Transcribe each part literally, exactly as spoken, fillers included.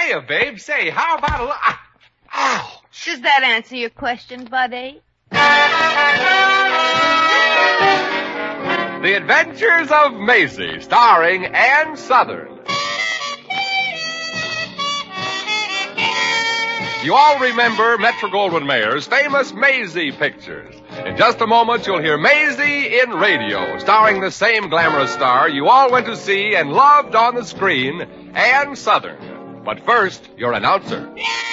Hiya, babe. Say, how about a little... Ow! Does that answer your question, buddy? The Adventures of Maisie, starring Ann Southern. You all remember Metro-Goldwyn-Mayer's famous Maisie pictures. In just a moment, you'll hear Maisie in radio, starring the same glamorous star you all went to see and loved on the screen, Ann Southern. But first, your announcer.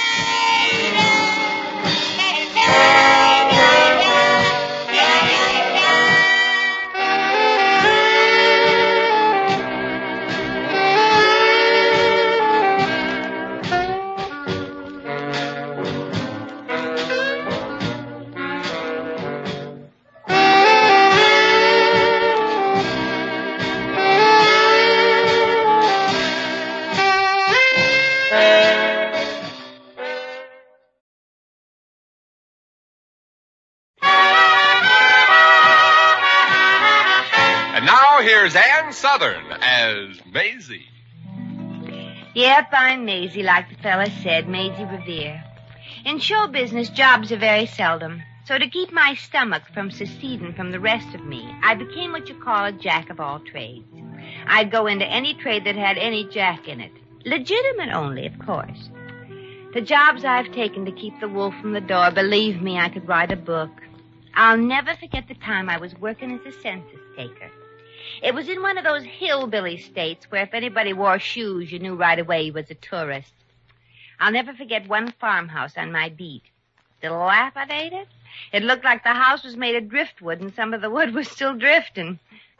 Here's Ann Southern as Maisie. Yep, I'm Maisie, like the fella said, Maisie Revere. In show business, jobs are very seldom. So to keep my stomach from seceding from the rest of me, I became what you call a jack of all trades. I'd go into any trade that had any jack in it. Legitimate only, of course. The jobs I've taken to keep the wolf from the door, believe me, I could write a book. I'll never forget the time I was working as a census taker. It was in one of those hillbilly states where if anybody wore shoes, you knew right away he was a tourist. I'll never forget one farmhouse on my beat. Dilapidated? It looked like the house was made of driftwood and some of the wood was still drifting.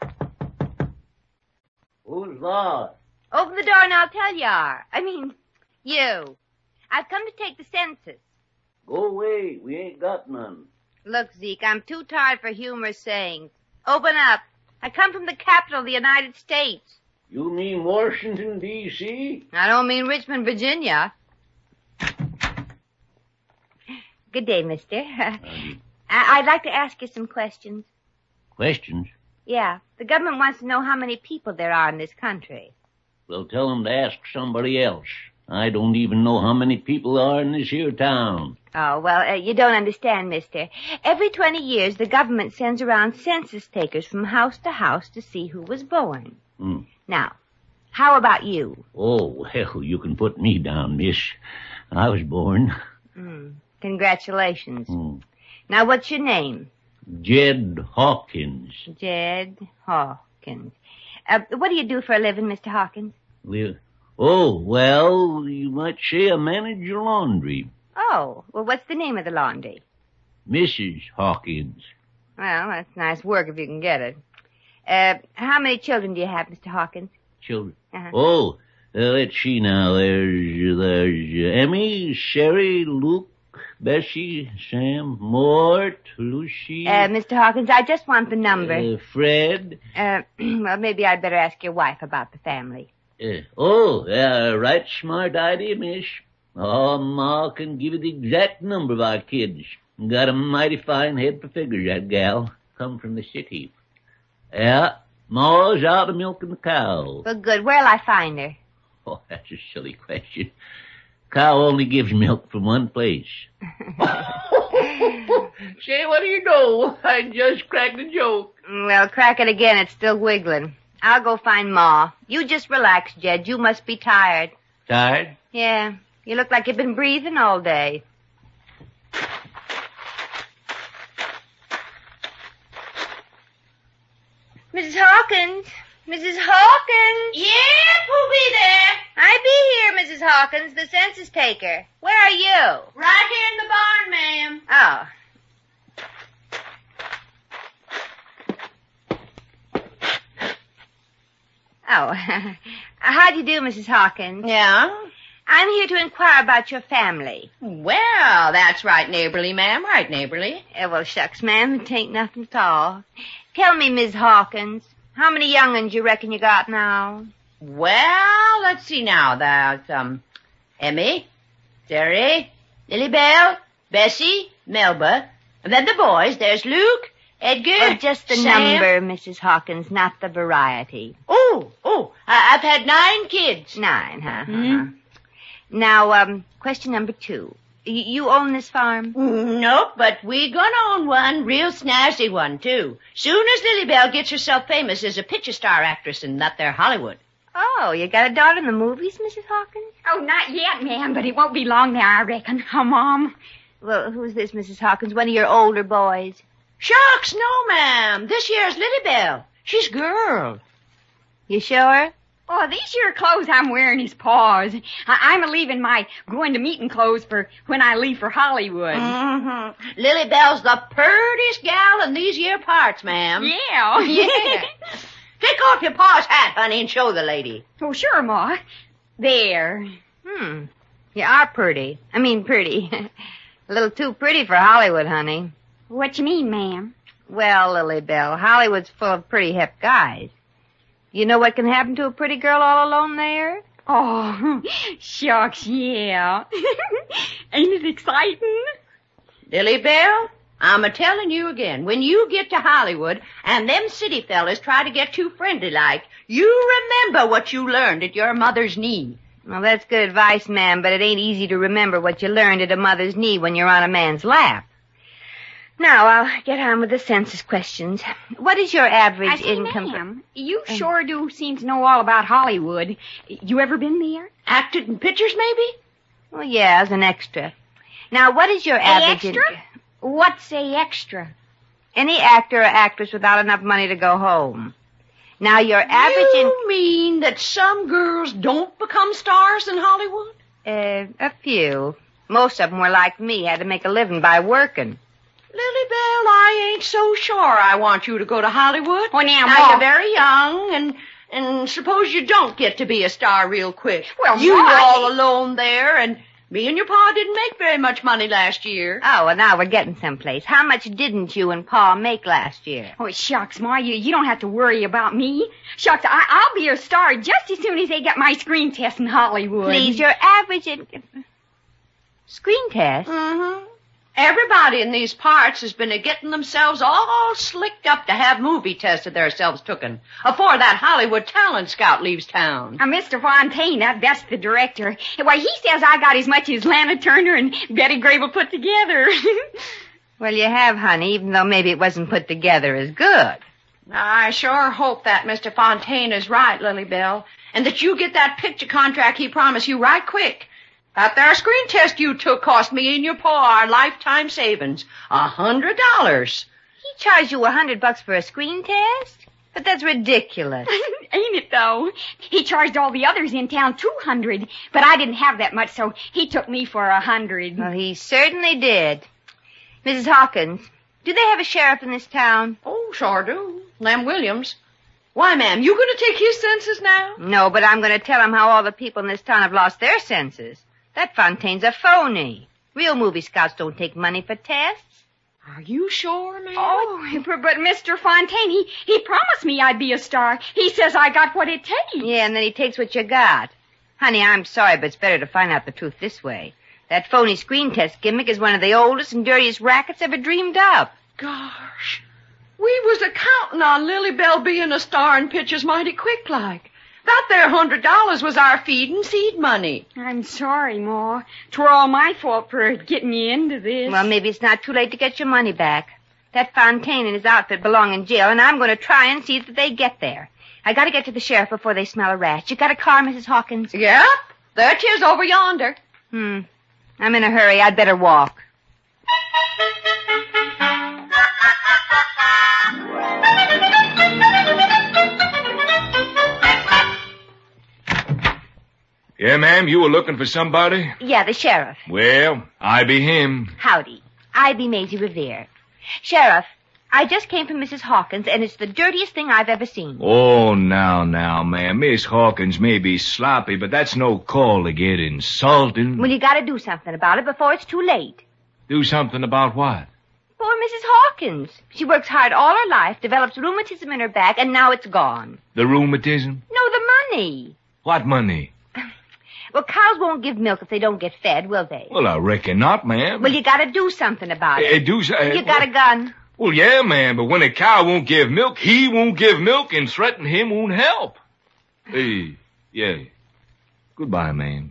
Who's that? Open the door and I'll tell you are. I mean, you. I've come to take the census. Go away. We ain't got none. Look, Zeke, I'm too tired for humorous sayings. Open up. I come from the capital of the United States. You mean Washington, D C? I don't mean Richmond, Virginia. Good day, mister. I- I'd like to ask you some questions. Questions? Yeah. The government wants to know how many people there are in this country. Well, tell them to ask somebody else. I don't even know how many people are in this here town. Oh, well, uh, you don't understand, mister. Every twenty years, the government sends around census takers from house to house to see who was born. Hmm. Now, how about you? Oh, well, you can put me down, miss. I was born. Hmm. Congratulations. Hmm. Now, what's your name? Jed Hawkins. Jed Hawkins. Uh, what do you do for a living, Mister Hawkins? Well, oh, well, you might say I manage your laundry. Oh, well, what's the name of the laundry? Missus Hawkins. Well, that's nice work if you can get it. Uh, how many children do you have, Mister Hawkins? Children? Uh-huh. Oh, uh, let's see now. There's, there's Emmy, Sherry, Luke, Bessie, Sam, Mort, Lucy. Uh, Mister Hawkins, I just want the number. Uh, Fred. Uh, well, maybe I'd better ask your wife about the family. Uh, oh, uh, right smart idea, miss. Oh, Ma can give you the exact number of our kids. Got a mighty fine head for figures, that gal. Come from the city. Yeah, Ma's out of milking the cow. Well, good. Where'll I find her? Oh, that's a silly question. Cow only gives milk from one place. Say, what do you know? I just cracked a joke. Well, crack it again. It's still wiggling. I'll go find Ma. You just relax, Jed. You must be tired. Tired? Yeah. You look like you've been breathing all day. Missus Hawkins? Missus Hawkins? Yep, who'll be there? I be here, Missus Hawkins, the census taker. Where are you? Right here in the barn, ma'am. Oh. Oh. How do you do, Missus Hawkins? Yeah? I'm here to inquire about your family. Well, that's right neighborly, ma'am. Right neighborly. Eh, well, shucks, ma'am. It ain't nothing at all. Tell me, Miss Hawkins, how many young'uns you reckon you got now? Well, let's see now. There's, um, Emmy, Jerry, Lily Bell, Bessie, Melba. And then the boys. There's Luke, Edgar, Oh, just the Sam. number, Missus Hawkins, not the variety. Oh, oh, I- I've had nine kids. Nine, huh? Hmm? Uh-huh. Now, um, question number two. Y- you own this farm? Nope, but we gonna own one, real snazzy one, too. Soon as Lily Bell gets herself famous as a picture star actress in that there Hollywood. Oh, you got a daughter in the movies, Missus Hawkins? Oh, not yet, ma'am, but it won't be long now, I reckon. Oh, Mom. Well, who's this, Missus Hawkins? One of your older boys? Shucks, no, ma'am. This year's Lily Bell. She's girl. You sure? Oh, these here clothes I'm wearing is paws. I- I'm a-leaving my going-to-meeting clothes for when I leave for Hollywood. Mm-hmm. Lily Bell's the purtiest gal in these here parts, ma'am. Yeah. Yeah. Take off your pa's hat, honey, and show the lady. Oh, sure, Ma. There. Hmm. You are pretty. I mean, pretty. A little too pretty for Hollywood, honey. What you mean, ma'am? Well, Lily Bell, Hollywood's full of pretty hip guys. You know what can happen to a pretty girl all alone there? Oh, shucks, yeah. Ain't it exciting? Lily Bell, I'm a-telling you again, when you get to Hollywood and them city fellas try to get too friendly-like, you remember what you learned at your mother's knee. Well, that's good advice, ma'am, but it ain't easy to remember what you learned at a mother's knee when you're on a man's lap. Now, I'll get on with the census questions. What is your average I say, income? ma'am, you sure do seem to know all about Hollywood. You ever been there? Acted in pictures, maybe? Well, yeah, as an extra. Now, what is your A average extra? in- What's a extra? Any actor or actress without enough money to go home. Now, your average You in... mean that some girls don't become stars in Hollywood? Uh, a few. Most of them were like me, had to make a living by working. Lily Bell, I ain't so sure I want you to go to Hollywood. Oh, now, now Ma. you're very young, and and suppose you don't get to be a star real quick. Well, you Ma, were I- all alone there, and me and your pa didn't make very much money last year. Oh, well, now we're getting someplace. How much didn't you and Pa make last year? Oh, shucks, Ma, you, you don't have to worry about me. Shucks, I, I'll be a star just as soon as they get my screen test in Hollywood. Please, your average income... Screen test? Mm-hmm. Everybody in these parts has been a-getting themselves all slicked up to have movie tests of themselves tooken afore that Hollywood talent scout leaves town. Uh, Mister Fontaine, that, that's the director. Why, he says I got as much as Lana Turner and Betty Grable put together. Well, you have, honey, even though maybe it wasn't put together as good. I sure hope that Mister Fontaine is right, Lily Bell, and that you get that picture contract he promised you right quick. That there screen test you took cost me and your pa our lifetime savings. A hundred dollars. He charged you a hundred bucks for a screen test? But that's ridiculous. Ain't it, though? He charged all the others in town two hundred, but I didn't have that much, so he took me for a hundred. Well, he certainly did. Missus Hawkins, do they have a sheriff in this town? Oh, sure do. Lem Williams. Why, ma'am, you going to take his census now? No, but I'm going to tell him how all the people in this town have lost their senses. That Fontaine's a phony. Real movie scouts don't take money for tests. Are you sure, ma'am? Oh, but, but Mister Fontaine, he, he promised me I'd be a star. He says I got what it takes. Yeah, and then he takes what you got. Honey, I'm sorry, but it's better to find out the truth this way. That phony screen test gimmick is one of the oldest and dirtiest rackets ever dreamed up. Gosh. We was a-counting on Lily Bell being a star in pictures mighty quick like. That there hundred dollars was our feed and seed money. I'm sorry, Ma. 'Twere all my fault for getting you into this. Well, maybe it's not too late to get your money back. That Fontaine and his outfit belong in jail, and I'm going to try and see that they get there. I got to get to the sheriff before they smell a rat. You got a car, Missus Hawkins? Yep. There 'tis over yonder. Hmm. I'm in a hurry. I'd better walk. Yeah, ma'am, you were looking for somebody? Yeah, the sheriff. Well, I be him. Howdy. I be Maisie Revere. Sheriff, I just came from Missus Hawkins, and it's the dirtiest thing I've ever seen. Oh, now, now, ma'am. Miss Hawkins may be sloppy, but that's no call to get insulting. Well, you got to do something about it before it's too late. Do something about what? Poor Missus Hawkins. She works hard all her life, develops rheumatism in her back, and now it's gone. The rheumatism? No, the money. What money? Well, cows won't give milk if they don't get fed, will they? Well, I reckon not, ma'am. Well, you got to do something about Uh, it. do so- uh, You got a gun? Well, yeah, ma'am, but when a cow won't give milk, he won't give milk, and threaten him won't help. Hey, yeah. Goodbye, ma'am.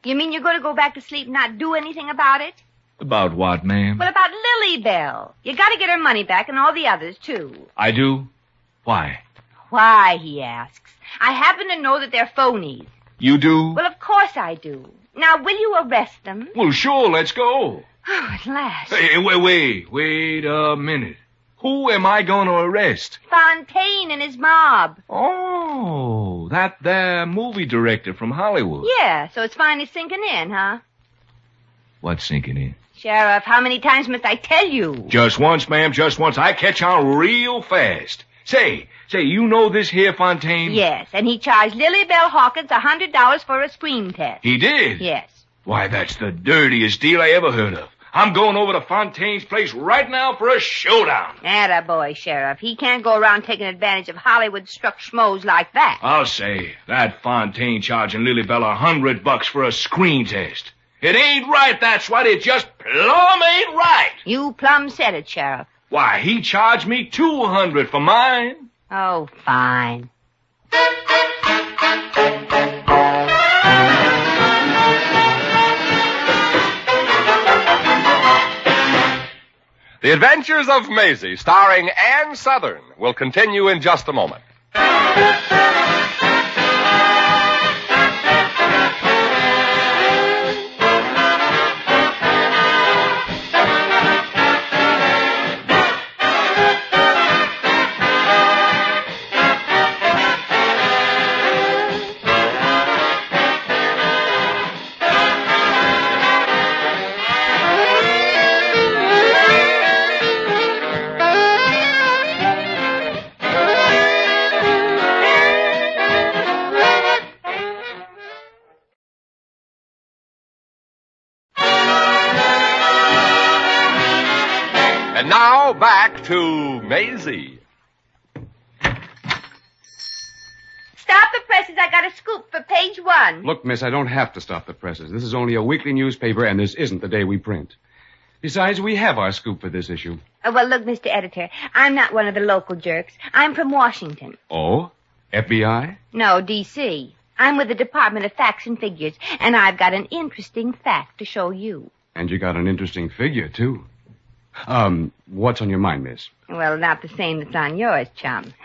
You mean you're going to go back to sleep and not do anything about it? About what, ma'am? Well, about Lily Bell. You got to get her money back and all the others, too. I do? Why? Why, he asks. I happen to know that they're phonies. You do? Well, of course I do. Now, will you arrest them? Well, sure, let's go. Oh, at last. Hey, wait, wait, wait a minute. Who am I going to arrest? Fontaine and his mob. Oh, that there movie director from Hollywood. Yeah, so it's finally sinking in, huh? What's sinking in? Sheriff, how many times must I tell you? Just once, ma'am, just once. I catch on real fast. Say, say, you know this here Fontaine? Yes, and he charged Lily Bell Hawkins a hundred dollars for a screen test. He did? Yes. Why, that's the dirtiest deal I ever heard of. I'm going over to Fontaine's place right now for a showdown. Attaboy, Sheriff. He can't go around taking advantage of Hollywood-struck schmoes like that. I'll say, that Fontaine charging Lily Bell a hundred bucks for a screen test. It ain't right, that's what. It just plumb ain't right. You plumb said it, Sheriff. Why, he charged me two hundred for mine. Oh, fine. The Adventures of Maisie, starring Ann Southern, will continue in just a moment. And now, back to Maisie. Stop the presses. I got a scoop for page one. Look, miss, I don't have to stop the presses. This is only a weekly newspaper, and this isn't the day we print. Besides, we have our scoop for this issue. Oh, well, look, Mister Editor, I'm not one of the local jerks. I'm from Washington. Oh? F B I? No, D C I'm with the Department of Facts and Figures, and I've got an interesting fact to show you. And you got an interesting figure, too. Um, what's on your mind, miss? Well, not the same that's on yours, chum.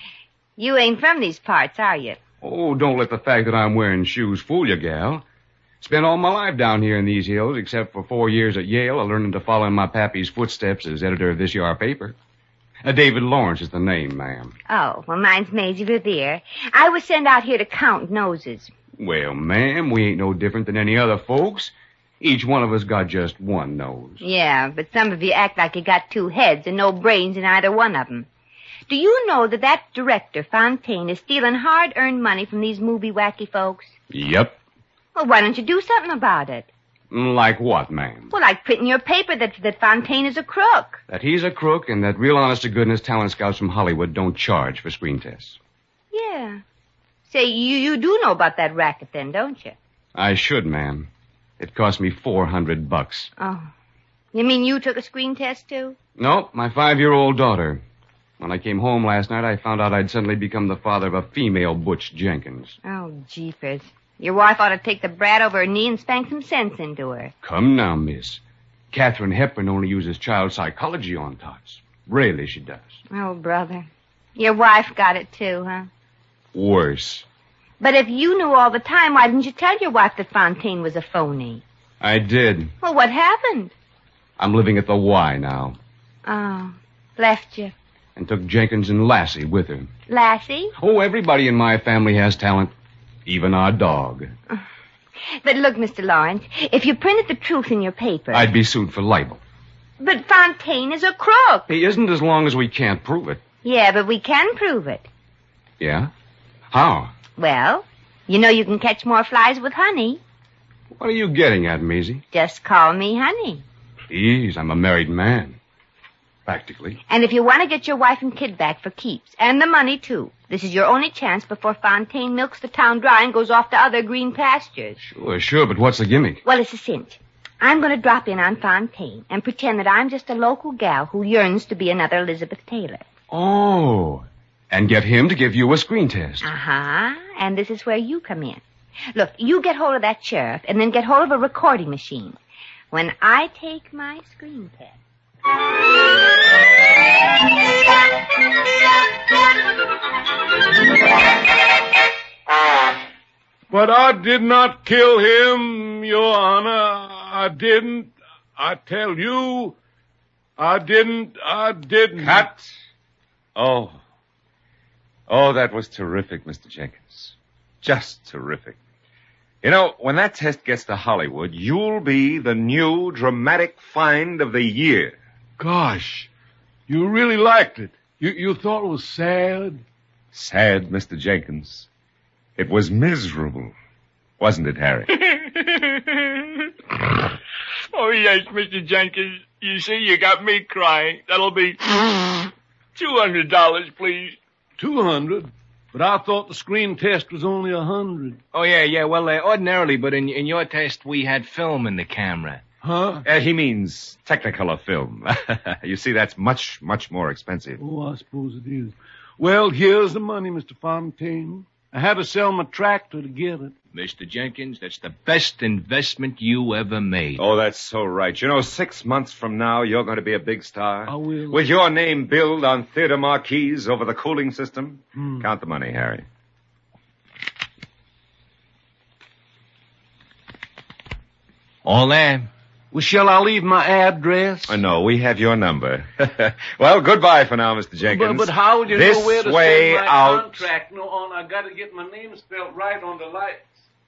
You ain't from these parts, are you? Oh, don't let the fact that I'm wearing shoes fool you, gal. Spent all my life down here in these hills, except for four years at Yale, learning to follow in my pappy's footsteps as editor of this yar paper. Uh, David Lawrence is the name, ma'am. Oh, well, mine's Maisie Revere. I was sent out here to count noses. Well, ma'am, we ain't no different than any other folks. Each one of us got just one nose. Yeah, but some of you act like you got two heads and no brains in either one of them. Do you know that that director, Fontaine, is stealing hard-earned money from these movie wacky folks? Yep. Well, why don't you do something about it? Like what, ma'am? Well, like printing your paper that, that Fontaine is a crook. That he's a crook and that real honest-to-goodness talent scouts from Hollywood don't charge for screen tests. Yeah. Say, you, you do know about that racket then, don't you? I should, ma'am. It cost me four hundred bucks. Oh. You mean you took a screen test, too? No, my five-year-old daughter. When I came home last night, I found out I'd suddenly become the father of a female Butch Jenkins. Oh, jeepers. Your wife ought to take the brat over her knee and spank some sense into her. Come now, miss. Katharine Hepburn only uses child psychology on tots. Really, she does. Oh, brother. Your wife got it, too, huh? Worse. But if you knew all the time, why didn't you tell your wife that Fontaine was a phony? I did. Well, what happened? I'm living at the Y now. Oh, left you. And took Jenkins and Lassie with her. Lassie? Oh, everybody in my family has talent. Even our dog. But look, Mister Lawrence, if you printed the truth in your paper... I'd be sued for libel. But Fontaine is a crook. He isn't as long as we can't prove it. Yeah, but we can prove it. Yeah? How? Well, you know you can catch more flies with honey. What are you getting at, Maisie? Just call me honey. Please, I'm a married man. Practically. And if you want to get your wife and kid back for keeps, and the money, too, this is your only chance before Fontaine milks the town dry and goes off to other green pastures. Sure, sure, but what's the gimmick? Well, it's a cinch. I'm going to drop in on Fontaine and pretend that I'm just a local gal who yearns to be another Elizabeth Taylor. Oh, and get him to give you a screen test. Uh-huh, and this is where you come in. Look, you get hold of that sheriff and then get hold of a recording machine. When I take my screen test. But I did not kill him, Your Honor. I didn't. I tell you, I didn't. I didn't. Cut. Oh. Oh, that was terrific, Mister Jenkins. Just terrific. You know, when that test gets to Hollywood, you'll be the new dramatic find of the year. Gosh, you really liked it. You, you thought it was sad? Sad, Mister Jenkins. It was miserable. Wasn't it, Harry? Oh, yes, Mister Jenkins. You see, you got me crying. That'll be two hundred dollars, please. Two hundred? But I thought the screen test was only a hundred. Oh, yeah, yeah. Well, uh, ordinarily, but in, in your test, we had film in the camera. Huh? Uh, he means Technicolor film. You see, that's much, much more expensive. Oh, I suppose it is. Well, here's the money, Mister Fontaine. I had to sell my tractor to get it. Mister Jenkins, that's the best investment you ever made. Oh, that's so right. You know, six months from now, you're going to be a big star. I will. With your name billed on theater marquees over the cooling system. Hmm. Count the money, Harry. All there. Well, shall I leave my address? I know, we have your number. Well, goodbye for now, Mister Jenkins. But, but how would you this know where to way send my out. contract? No, on, I got to get my name spelled right on the lights.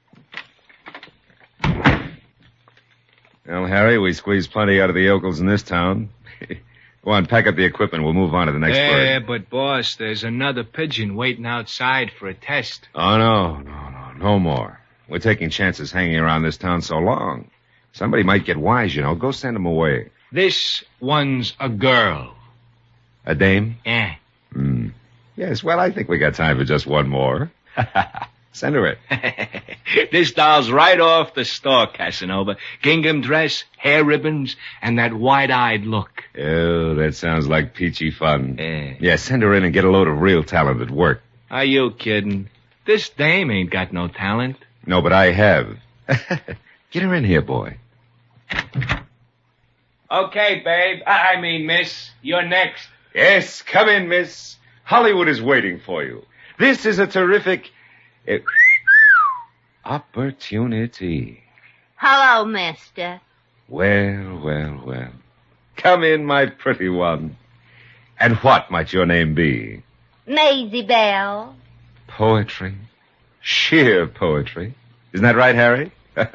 Well, Harry, we squeezed plenty out of the yokels in this town. Go on, pack up the equipment. We'll move on to the next Yeah, bird. but, boss, there's another pigeon waiting outside for a test. Oh, no, no, no, no more. We're taking chances hanging around this town so long. Somebody might get wise, you know. Go send them away. This one's a girl. A dame? Yeah. Hmm. Yes, well, I think we got time for just one more. Send her it. This doll's right off the store, Casanova. Gingham dress, hair ribbons, and that wide-eyed look. Oh, that sounds like peachy fun. Yeah. Yeah, send her in and get a load of real talent at work. Are you kidding? This dame ain't got no talent. No, but I have. Get her in here, boy. Okay, babe. I, I mean, miss. You're next. Yes, come in, miss. Hollywood is waiting for you. This is a terrific uh, opportunity. Hello, mister. Well, well, well. Come in, my pretty one. And what might your name be? Maisie Bell. Poetry. Sheer poetry. Isn't that right, Harry?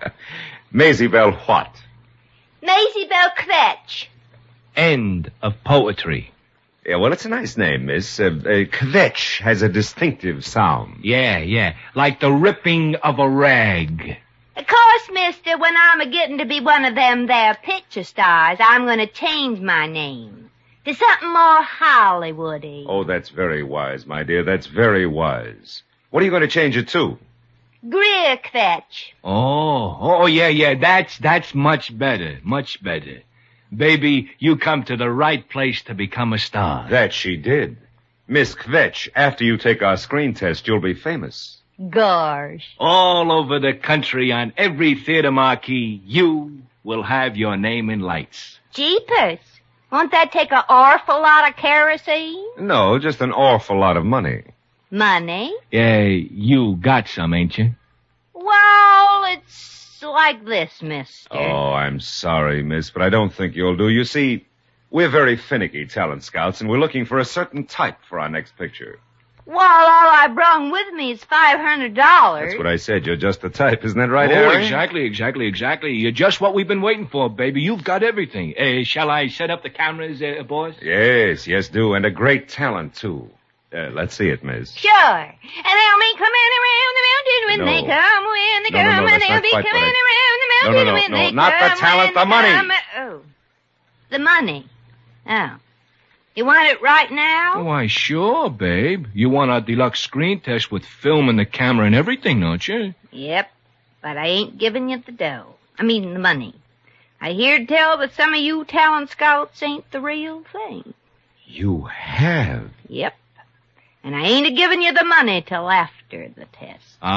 Maisie Bell what? Maisie Bell Kvetch. End of poetry. Yeah, well, it's a nice name, miss. Uh, uh, Kvetch has a distinctive sound. Yeah, yeah. Like the ripping of a rag. Of course, mister, when I'm a-getting to be one of them there picture stars, I'm going to change my name to something more Hollywoody. Oh, that's very wise, my dear. That's very wise. What are you going to change it to? Greer Kvetch. Oh, oh, yeah, yeah. That's, that's much better. Much better. Baby, you come to the right place to become a star. That she did. Miss Kvetch, after you take our screen test, you'll be famous. Gosh. All over the country on every theater marquee, you will have your name in lights. Jeepers. Won't that take an awful lot of kerosene? No, just an awful lot of money. Money? Yeah, you got some, ain't you? Well, it's like this, mister. Oh, I'm sorry, miss, but I don't think you'll do. You see, we're very finicky talent scouts, and we're looking for a certain type for our next picture. Well, all I brung with me is five hundred dollars. That's what I said. You're just the type. Isn't that right, oh, Harry? exactly, exactly, exactly. You're just what we've been waiting for, baby. You've got everything. Uh, shall I set up the cameras, uh, boss? Yes, yes, do. And a great talent, too. Uh, let's see it, miss. Sure. And they'll be coming around the mountain when No. they come, when they No, no, come, no, and that's they'll not be quite coming what around the No, no, mountain no, when no, they not the come, talent, when the money. they come. Oh. The money. Oh. You want it right now? Why, sure, babe. You want our deluxe screen test with film and the camera and everything, don't you? Yep. But I ain't giving you the dough. I mean the money. I hear tell that some of you talent scouts ain't the real thing. You have. Yep. And I ain't a giving you the money till after the test. Ah,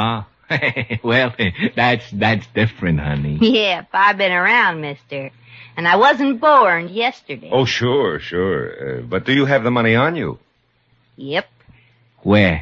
Well, that's that's different, honey. Yep, I've been around, mister. And I wasn't born yesterday. Oh, sure, sure. Uh, but do you have the money on you? Yep. Where?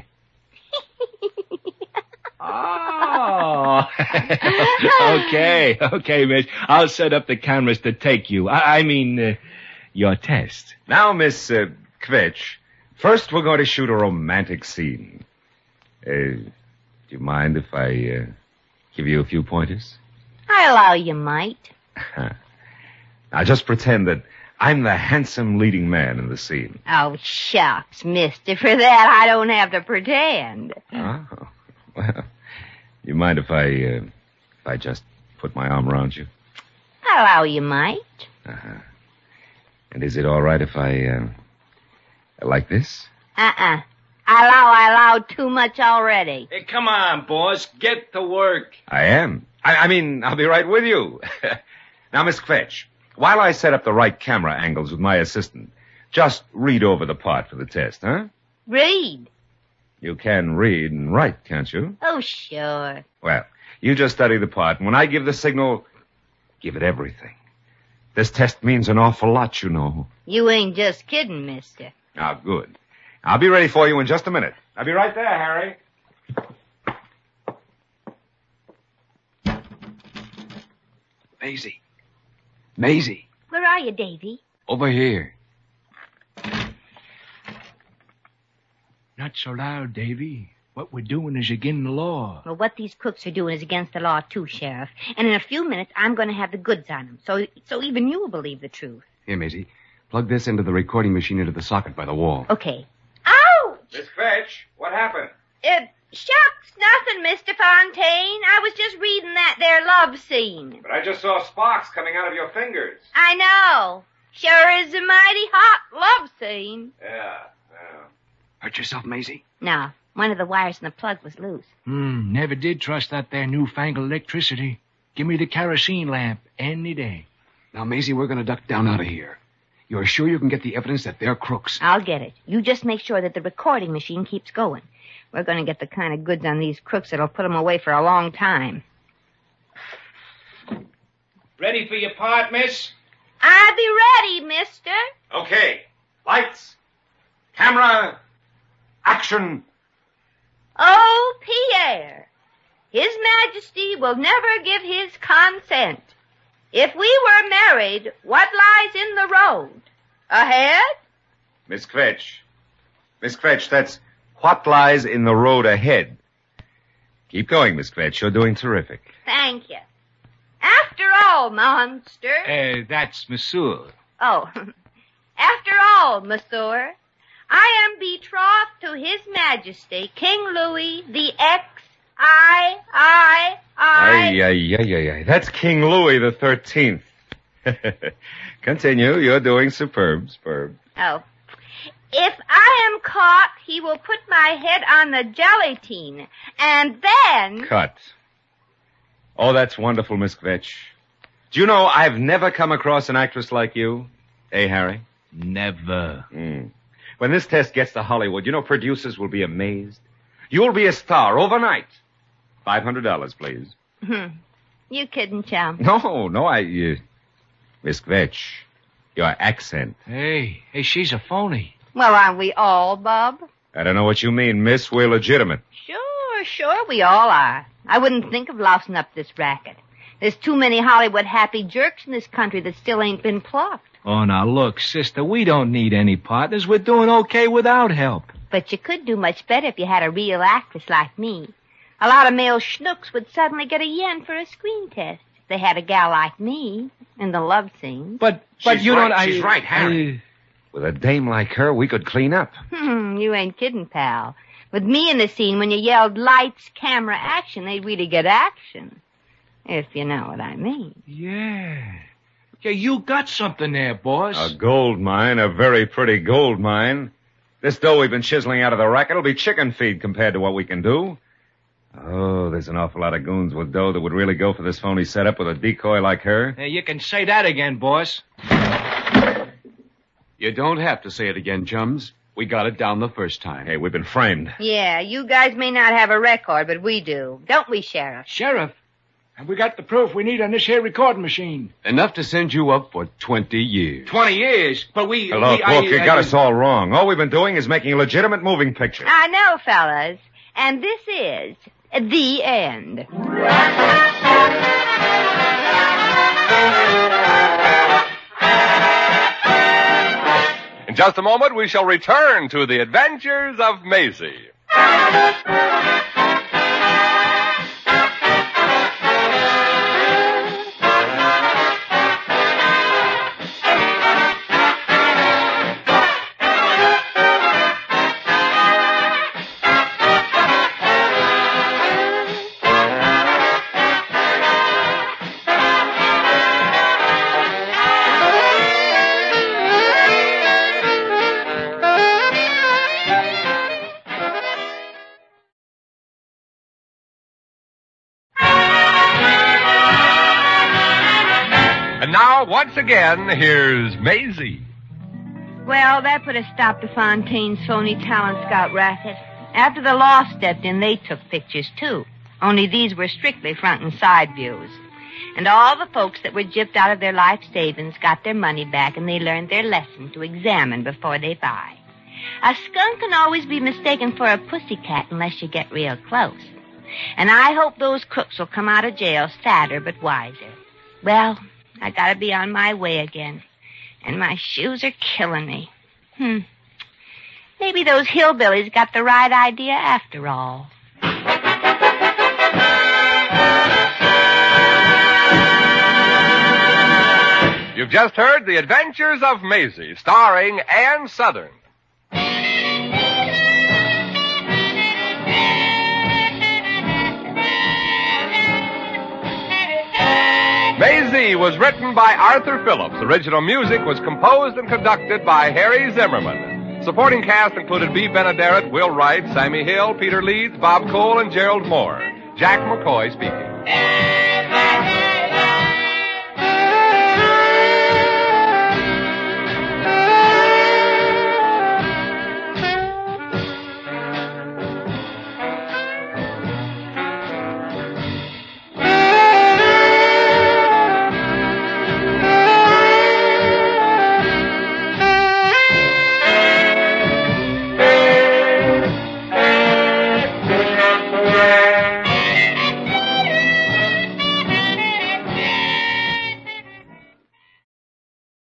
Oh. okay, okay, miss. I'll set up the cameras to take you. I, I mean, uh, your test. Now, Miss uh, Kvetch, first we're going to shoot a romantic scene. Uh, do you mind if I uh, give you a few pointers? I allow you might. Now, just pretend that I'm the handsome leading man in the scene. Oh, shucks, mister. For that, I don't have to pretend. Oh, well, you mind if I, uh, if I just put my arm around you? I allow you might. Uh-huh. And is it all right if I, uh, like this? Uh-uh. I allow I allowed too much already. Hey, come on, boss. Get to work. I am. I, I mean, I'll be right with you. Now, Miss Kvetch, while I set up the right camera angles with my assistant, just read over the part for the test, huh? Read. You can read and write, can't you? Oh, sure. Well, you just study the part, and when I give the signal, give it everything. This test means an awful lot, you know. You ain't just kidding, mister. Now, good. I'll be ready for you in just a minute. I'll be right there, Harry. Maisie. Maisie. Where are you, Davy? Over here. Not so loud, Davy. What we're doing is against the law. Well, what these crooks are doing is against the law, too, Sheriff. And in a few minutes, I'm going to have the goods on them. So so even you will believe the truth. Here, Maisie. Plug this into the recording machine into the socket by the wall. Okay. Ouch! Miss Kvetch, what happened? Uh, shucks, nothing, Mister Fontaine. I was just reading that there love scene. But I just saw sparks coming out of your fingers. I know. Sure is a mighty hot love scene. Yeah, yeah. Hurt yourself, Maisie? No, one of the wires in the plug was loose. Hmm, never did trust that there newfangled electricity. Give me the kerosene lamp any day. Now, Maisie, we're going to duck down out of here. You're sure you can get the evidence that they're crooks? I'll get it. You just make sure that the recording machine keeps going. We're going to get the kind of goods on these crooks that'll put them away for a long time. Ready for your part, miss? I'll be ready, mister. Okay. Lights. Camera. Action. Oh, Pierre, His Majesty will never give his consent. If we were married, what lies in the road? Ahead? Miss Kvetch. Miss Kvetch, that's what lies in the road ahead. Keep going, Miss Kvetch. You're doing terrific. Thank you. After all, monster. Uh, that's Monsieur. Oh, after all, monsieur, I am betrothed to His Majesty, King Louis the X I I I. Ay, ay, ay, ay, ay. That's King Louis the Thirteenth. Continue. You're doing superb, superb. Oh. If I am caught, he will put my head on the gelatine, and then... Cut. Oh, that's wonderful, Miss Kvetch. Do you know I've never come across an actress like you? Eh, Harry? Never. Mm. When this test gets to Hollywood, you know producers will be amazed. You'll be a star overnight. Five hundred dollars, please. Hmm. You kidding, chum? No, no, I... Uh, Miss Kvetch, your accent. Hey, hey, she's a phony. Well, aren't we all, Bob? I don't know what you mean, miss. We're legitimate. Sure, sure, we all are. I wouldn't think of lousing up this racket. There's too many Hollywood happy jerks in this country that still ain't been plucked. Oh, now look, sister, we don't need any partners. We're doing okay without help. But you could do much better if you had a real actress like me. A lot of male schnooks would suddenly get a yen for a screen test if they had a gal like me in the love scene. But, but She's you right, don't... I, she's right, Harry. I, With a dame like her, we could clean up. Hmm, you ain't kidding, pal. With me in the scene, when you yelled lights, camera, action, they'd really get action. If you know what I mean. yeah. Yeah, you got something there, boss. A gold mine, a very pretty gold mine. This dough we've been chiseling out of the racket will be chicken feed compared to what we can do. Oh, there's an awful lot of goons with dough that would really go for this phony setup with a decoy like her. Hey, you can say that again, boss. You don't have to say it again, chums. We got it down the first time. Hey, we've been framed. Yeah, you guys may not have a record, but we do. Don't we, Sheriff? Sheriff, have we got the proof we need on this here recording machine? Enough to send you up for twenty years. Twenty years, but we... Hey, look, we, I- look, you I- got I- us all wrong. All we've been doing is making a legitimate moving picture. I know, fellas. And this is the end. In just a moment, we shall return to the adventures of Maisie. And now, once again, here's Maisie. Well, that put a stop to Fontaine's phony talent scout racket. After the law stepped in, they took pictures, too. Only these were strictly front and side views. And all the folks that were gypped out of their life savings got their money back, and they learned their lesson to examine before they buy. A skunk can always be mistaken for a pussycat unless you get real close. And I hope those crooks will come out of jail sadder but wiser. Well, I gotta be on my way again. And my shoes are killing me. Hmm. Maybe those hillbillies got the right idea after all. You've just heard The Adventures of Maisie, starring Ann Southern. Maisie was written by Arthur Phillips. Original music was composed and conducted by Harry Zimmerman. Supporting cast included Bea Benaderet, Will Wright, Sammy Hill, Peter Leeds, Bob Cole, and Gerald Moore. Jack McCoy speaking.